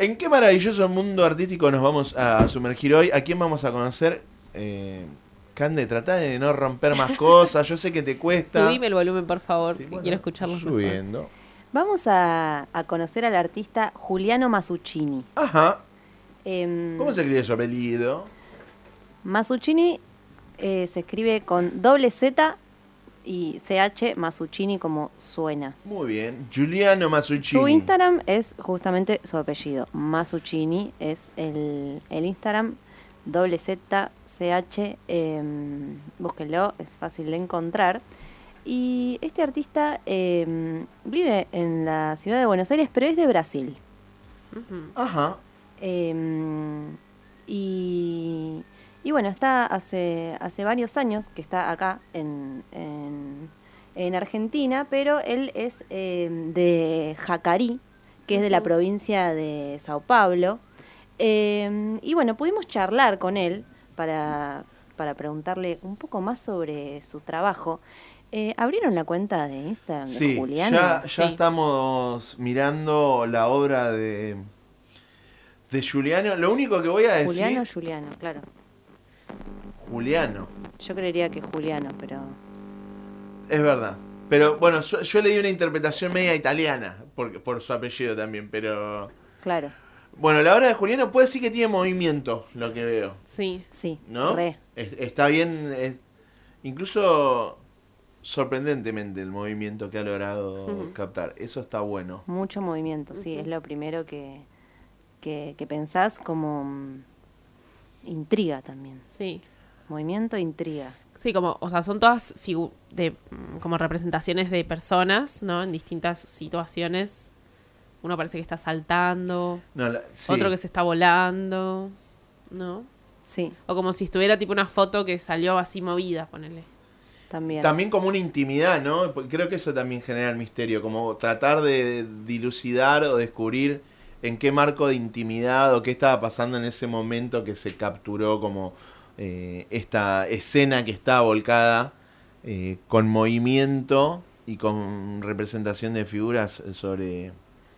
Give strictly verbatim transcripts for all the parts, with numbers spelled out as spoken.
¿En qué maravilloso mundo artístico nos vamos a sumergir hoy? ¿A quién vamos a conocer? Eh, Cande, tratá de no romper más cosas. Yo sé que te cuesta. Subime el volumen, por favor, Sí, que bueno, quiero escucharlos subiendo. mejor. Vamos a, a conocer al artista Juliano Masuccini. Ajá. Eh, ¿Cómo se escribe su apellido? Masuccini eh, se escribe con doble Z y C H, Masuccini como suena. Muy bien. Giuliano Masuccini. Su Instagram es justamente su apellido. Masuccini es el, el Instagram. Doble Z, C H, eh, búsquenlo, es fácil de encontrar. Y este artista eh, vive en la ciudad de Buenos Aires, pero es de Brasil. Uh-huh. Ajá. Eh, y, y bueno, está hace, hace varios años que está acá en, en, en Argentina, pero él es eh, de Jacarí, que es de la provincia de Sao Paulo. Eh, y bueno, pudimos charlar con él para, para preguntarle un poco más sobre su trabajo. Eh, ¿Abrieron la cuenta de Instagram de Sí, Juliano? ya, ya Sí. estamos mirando la obra de, de Giuliano. Lo único que voy a decir... Juliano, Juliano, claro. Juliano. Yo creería que Juliano, pero... Es verdad. Pero bueno, yo, yo le di una interpretación media italiana por, por su apellido también, pero... Claro, Bueno, la obra de Juliano puede decir que tiene movimiento, lo que veo. Sí. sí, ¿No? re. Es- está bien, es- incluso sorprendentemente el movimiento que ha logrado Ujú. captar. Eso está bueno. Mucho movimiento, sí, Ujú. es lo primero que, que, que pensás como mm, intriga también. Sí. Movimiento, intriga. Sí, como, o sea, son todas figu- de mm, como representaciones de personas, ¿no? En distintas situaciones. Uno parece que está saltando, No, la- sí. otro que se está volando, ¿no? Sí, O como si estuviera tipo una foto que salió así movida, ponele. también. También como una intimidad, ¿no? Porque creo que eso también genera el misterio, como tratar de dilucidar o descubrir en qué marco de intimidad o qué estaba pasando en ese momento que se capturó como eh, esta escena que está volcada eh, con movimiento y con representación de figuras sobre,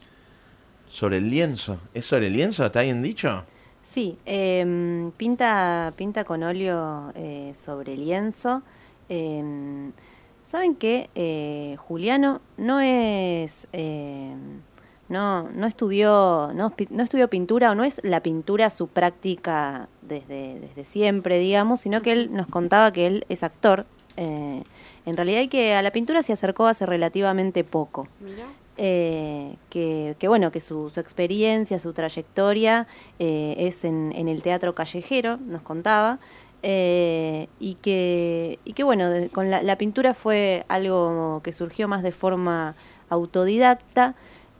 sobre el lienzo. ¿Es sobre el lienzo? ¿Está bien dicho? Sí, eh, pinta, pinta con óleo eh, sobre lienzo. Eh, ¿Saben qué? Eh, Juliano no es... eh, no, no estudió, no, pi- no estudió pintura o no es la pintura su práctica desde, desde siempre, digamos, sino que él nos contaba que él es actor. Eh, en realidad y que a la pintura se acercó hace relativamente poco. Mira. Eh, que, que bueno, que su, su experiencia, su trayectoria eh, es en, en el teatro callejero, nos contaba, eh, y, que, y que bueno, de- con la, la pintura fue algo que surgió más de forma autodidacta,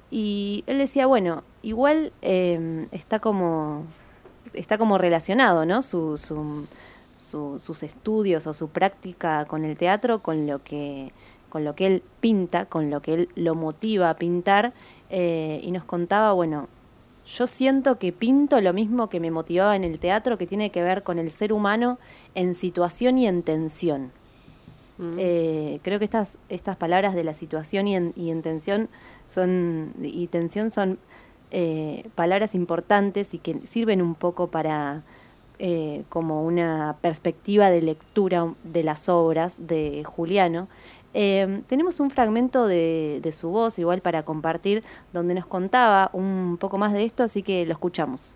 y él decía, bueno, igual eh, está como está como relacionado, ¿no? Su, su, su- sus estudios o su práctica con el teatro, con lo que, con lo que él pinta, con lo que él lo motiva a pintar, eh, y nos contaba, bueno, yo siento que pinto lo mismo que me motivaba en el teatro, que tiene que ver con el ser humano en situación y en tensión. Mm. Eh, creo que estas, estas palabras de la situación y, en, y en tensión son, y tensión son eh, palabras importantes y que sirven un poco para eh, como una perspectiva de lectura de las obras de Juliano. Eh, tenemos un fragmento de, de su voz igual para compartir donde nos contaba un poco más de esto, así que lo escuchamos.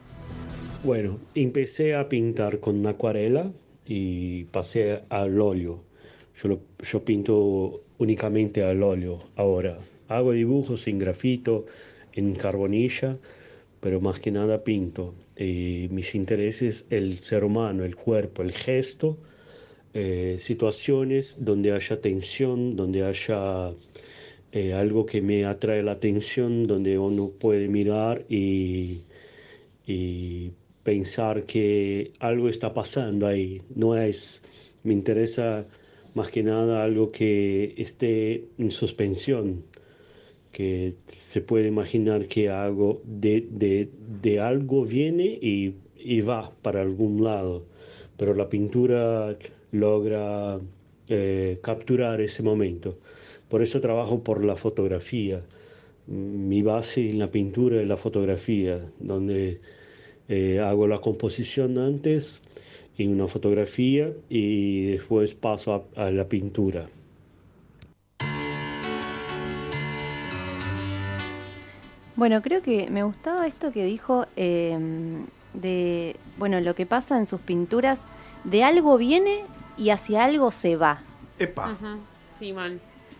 Bueno, empecé a pintar con acuarela y pasé al óleo. Yo, lo- yo pinto únicamente al óleo ahora. Hago dibujos en grafito, en carbonilla, pero más que nada pinto. Eh, mis intereses, el ser humano, el cuerpo, el gesto, eh, situaciones donde haya tensión, donde haya eh, algo que me atrae la atención, donde uno puede mirar y y pensar que algo está pasando ahí. No es, me interesa más que nada algo que esté en suspensión, que se puede imaginar que algo de, de, de algo viene y, y va para algún lado, pero la pintura logra eh, capturar ese momento. Por eso trabajo por la fotografía. Mi base en la pintura es la fotografía, donde eh, hago la composición antes en una fotografía y después paso a, a la pintura. Bueno, creo que me gustaba esto que dijo eh, de, bueno, lo que pasa en sus pinturas, de algo viene y hacia algo se va. Epa. Ujú. Sí, mal.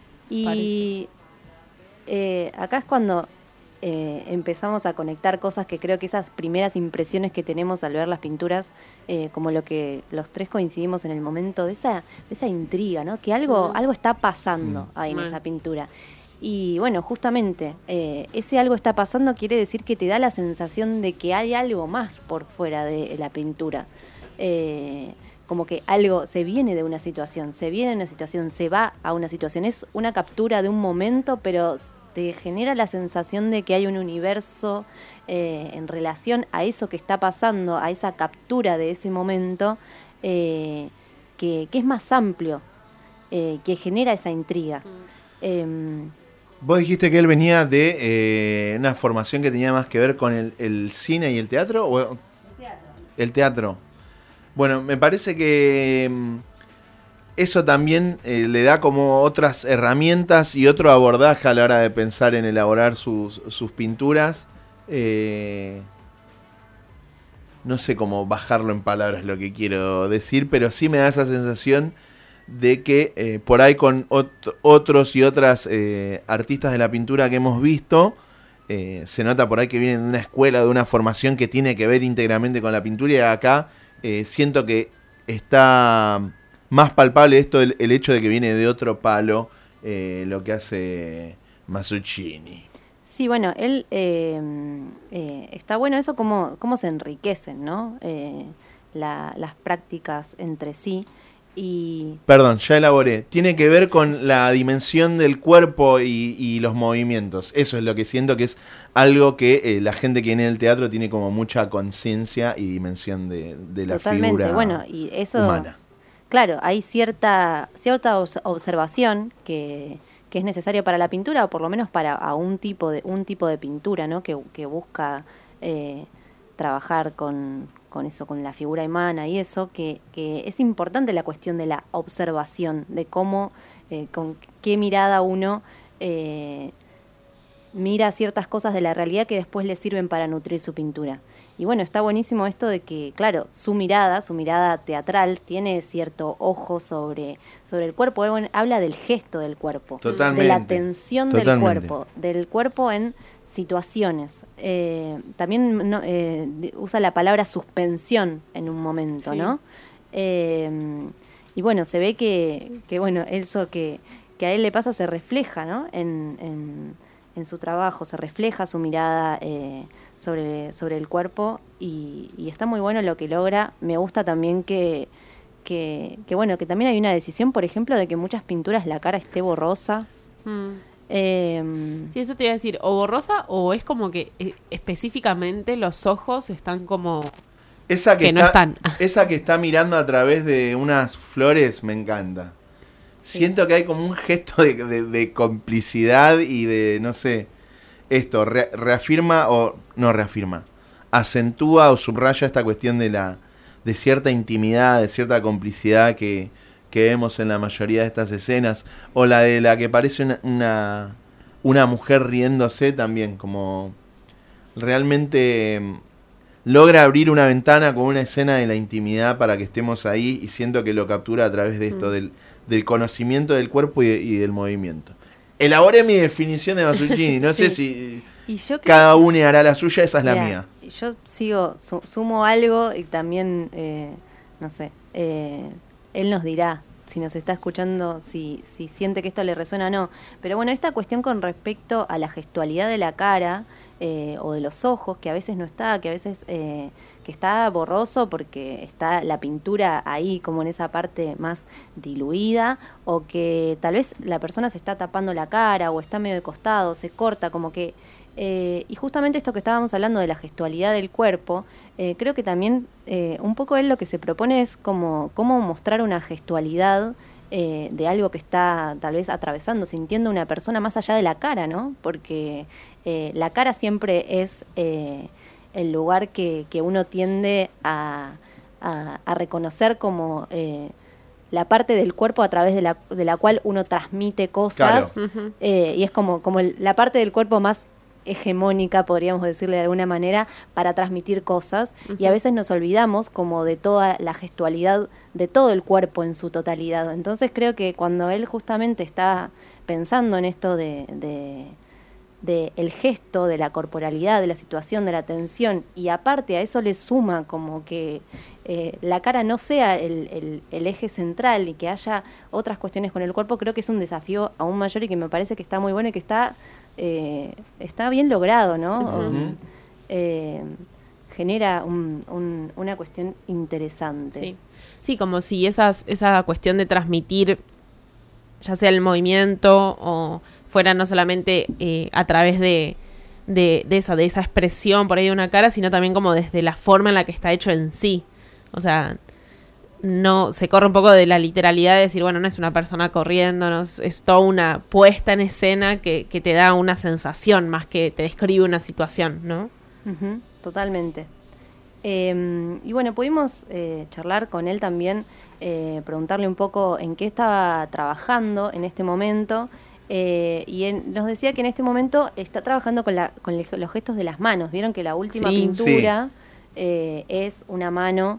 Y eh, acá es cuando eh, empezamos a conectar cosas que creo que esas primeras impresiones que tenemos al ver las pinturas, eh, como lo que los tres coincidimos en el momento de esa, de esa intriga, ¿no? Que algo, Mm. algo está pasando Mm. ahí en Mal. esa pintura. Y bueno, justamente, eh, ese algo está pasando quiere decir que te da la sensación de que hay algo más por fuera de la pintura. Eh, como que algo se viene de una situación, se viene de una situación, se va a una situación. Es una captura de un momento, pero te genera la sensación de que hay un universo eh, en relación a eso que está pasando, a esa captura de ese momento, eh, que, que es más amplio, eh, que genera esa intriga. Eh, Vos dijiste que él venía de eh, una formación que tenía más que ver con el, el cine y el teatro. ¿O? El teatro. El teatro. Bueno, me parece que mm, eso también eh, le da como otras herramientas y otro abordaje a la hora de pensar en elaborar sus, sus pinturas. Eh, no sé cómo bajarlo en palabras lo que quiero decir, pero sí me da esa sensación de que eh, por ahí con ot- otros y otras eh, artistas de la pintura que hemos visto, eh, se nota por ahí que vienen de una escuela, de una formación que tiene que ver íntegramente con la pintura, y acá eh, siento que está más palpable esto, el, el hecho de que viene de otro palo eh, lo que hace Massimino. Sí, bueno, él eh, eh, está bueno eso, cómo, cómo se enriquecen, ¿no? Eh, la, las prácticas entre sí. Y Perdón, ya elaboré. Tiene que ver con la dimensión del cuerpo y, y los movimientos. Eso es lo que siento que es algo que eh, la gente que viene del teatro tiene como mucha conciencia y dimensión de, de la totalmente, figura bueno, y eso, humana. claro, hay cierta cierta obs- observación que, que es necesaria para la pintura, o por lo menos para a un tipo de un tipo de pintura, ¿no? Que, que busca eh, trabajar con, con eso, con la figura humana y eso, que, que es importante la cuestión de la observación, de cómo, eh, con qué mirada uno eh, mira ciertas cosas de la realidad que después le sirven para nutrir su pintura. Y bueno, está buenísimo esto de que, claro, su mirada, su mirada teatral, tiene cierto ojo sobre, sobre el cuerpo. Bueno, habla del gesto del cuerpo, Totalmente. de la tensión del Totalmente. cuerpo, del cuerpo en situaciones. Eh, también no, eh, de- usa la palabra suspensión en un momento, Sí. ¿no? Eh, y bueno, se ve que, que bueno, eso que, que a él le pasa se refleja, ¿no? En, en, en su trabajo, se refleja su mirada eh, sobre, sobre el cuerpo y, y está muy bueno lo que logra. Me gusta también que, que, que, bueno, que también hay una decisión, por ejemplo, de que muchas pinturas la cara esté borrosa. Mm. Eh, Sí, eso te iba a decir, o borrosa o es como que eh, específicamente los ojos están como... Esa que, que no está, están. esa que está mirando a través de unas flores me encanta. Sí. Siento que hay como un gesto de, de- de complicidad y de, no sé, esto, re- reafirma o no reafirma, acentúa o subraya esta cuestión de la de cierta intimidad, de cierta complicidad que, que vemos en la mayoría de estas escenas, o la de la que parece una, una, una mujer riéndose también, como realmente mm, logra abrir una ventana con una escena de la intimidad para que estemos ahí, y siento que lo captura a través de esto, Mm. del, del conocimiento del cuerpo y, de- y del movimiento. Elaboré mi definición de Massimino, no sé Sí. si y yo creo- cada uno hará la suya, esa es la Mirá, mía. Yo sigo, su- sumo algo y también, eh, no sé, eh, él nos dirá si nos está escuchando, si, si siente que esto le resuena o no. Pero bueno, esta cuestión con respecto a la gestualidad de la cara eh, o de los ojos, que a veces no está, que a veces eh, que está borroso porque está la pintura ahí como en esa parte más diluida, o que tal vez la persona se está tapando la cara o está medio de costado, se corta, como que... Eh, y justamente esto que estábamos hablando de la gestualidad del cuerpo, eh, creo que también eh, un poco él lo que se propone es como cómo mostrar una gestualidad eh, de algo que está tal vez atravesando, sintiendo una persona más allá de la cara, ¿no? Porque eh, la cara siempre es eh, el lugar que, que uno tiende a, a, a reconocer como eh, la parte del cuerpo a través de la, de la cual uno transmite cosas, Claro. Uh-huh. eh, y es como, como el, la parte del cuerpo más hegemónica, podríamos decirle de alguna manera, para transmitir cosas, uh-huh. y a veces nos olvidamos como de toda la gestualidad de todo el cuerpo en su totalidad. Entonces creo que cuando él justamente está pensando en esto de, de, de el gesto, de la corporalidad, de la situación, de la tensión, y aparte a eso le suma como que eh, la cara no sea el, el, el eje central y que haya otras cuestiones con el cuerpo, creo que es un desafío aún mayor y que me parece que está muy bueno y que está Eh, está bien logrado, ¿no? Uh-huh. eh, genera un, un, una cuestión interesante. Sí, sí, como si esas, esa cuestión de transmitir, ya sea el movimiento o fuera no solamente eh, a través de, de, de esa, de esa expresión por ahí de una cara, sino también como desde la forma en la que está hecho en sí. O sea, no se corre un poco de la literalidad de decir, bueno, no es una persona corriendo, no es, es toda una puesta en escena que, que te da una sensación más que te describe una situación, ¿no? Uh-huh, totalmente. Eh, y bueno, pudimos eh, charlar con él también, eh, preguntarle un poco en qué estaba trabajando en este momento, eh, y en, nos decía que en este momento está trabajando con, la, con el, los gestos de las manos. Vieron que la última Sí, pintura sí. eh, es una mano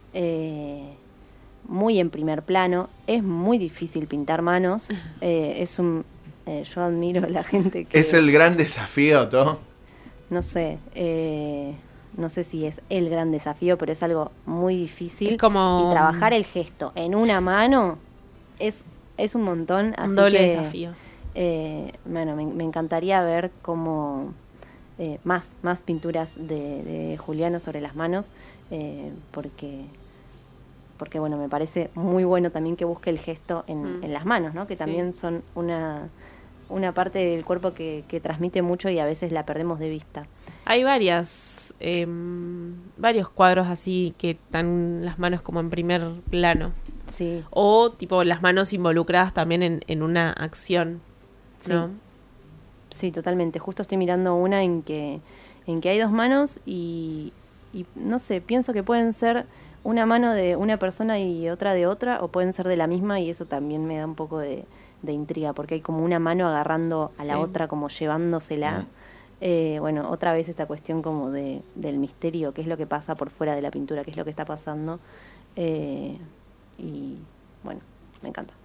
eh, muy en primer plano. Es muy difícil pintar manos. Eh, es un, eh, yo admiro a la gente que... Es el gran desafío, ¿no? No sé, eh, no sé si es el gran desafío, pero es algo muy difícil. Es como... Y trabajar el gesto en una mano es, es un montón. Un así doble que, desafío. Eh, bueno, me, me encantaría ver cómo eh, más, más pinturas de, de Juliano sobre las manos, eh, porque... porque bueno, me parece muy bueno también que busque el gesto en, mm. en las manos, ¿no? Que también sí. son una, una parte del cuerpo que, que transmite mucho y a veces la perdemos de vista. Hay varias, eh, varios cuadros así que están las manos como en primer plano. Sí. O tipo las manos involucradas también en, en una acción, ¿no? Sí. Sí, totalmente. Justo estoy mirando una en que, en que hay dos manos y, y no sé, pienso que pueden ser una mano de una persona y otra de otra, o pueden ser de la misma, y eso también me da un poco de, de intriga, porque hay como una mano agarrando a la sí. otra, como llevándosela. Mm. Eh, bueno, otra vez esta cuestión como de del misterio, qué es lo que pasa por fuera de la pintura, qué es lo que está pasando. Eh, y bueno, me encanta.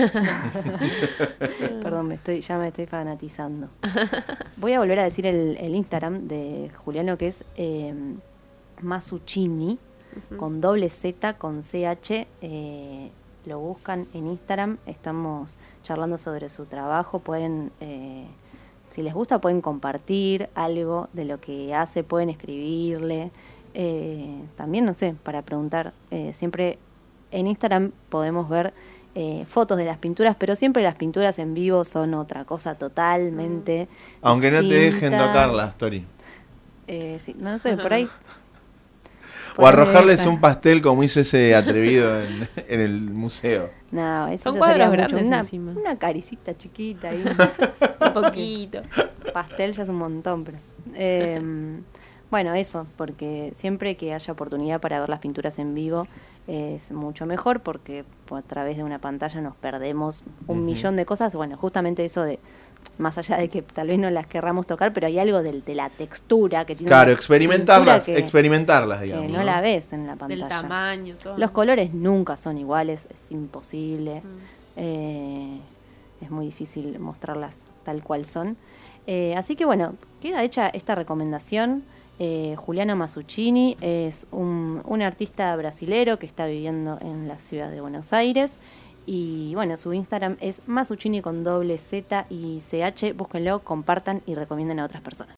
Perdón, me estoy, ya me estoy fanatizando. Voy a volver a decir el, el Instagram de Juliano, que es eh, Masuccini, uh-huh. con doble Z, con C H, eh, lo buscan en Instagram, estamos charlando sobre su trabajo, pueden, eh, si les gusta pueden compartir algo de lo que hace, pueden escribirle, eh, también no sé, para preguntar, eh, siempre en Instagram podemos ver eh, fotos de las pinturas, pero siempre las pinturas en vivo son otra cosa totalmente aunque distinta. No te dejen tocarlas, Tori. Eh, sí, no sé, por ahí... O arrojarles un pastel como hizo ese atrevido en, en el museo. No, eso son ya sería grandes mucho. Una, encima. Una caricita chiquita ahí. Un poquito. Pastel ya es un montón, pero... Eh, bueno, eso, porque siempre que haya oportunidad para ver las pinturas en vivo es mucho mejor, porque a través de una pantalla nos perdemos un uh-huh. millón de cosas. Bueno, justamente eso de... Más allá de que tal vez no las querramos tocar, pero hay algo de, de la textura que tiene. Claro, experimentarlas, que, experimentarlas, digamos. Que no, ¿no? la ves en la pantalla. Del tamaño, todo. Los colores nunca son iguales, es imposible. Mm. Eh, es muy difícil mostrarlas tal cual son. Eh, así que bueno, queda hecha esta recomendación. Eh, Juliano Masuccini es un, un artista brasilero que está viviendo en la ciudad de Buenos Aires. Y bueno, su Instagram es Masuccini con doble Z y C H. Búsquenlo, compartan y recomienden a otras personas.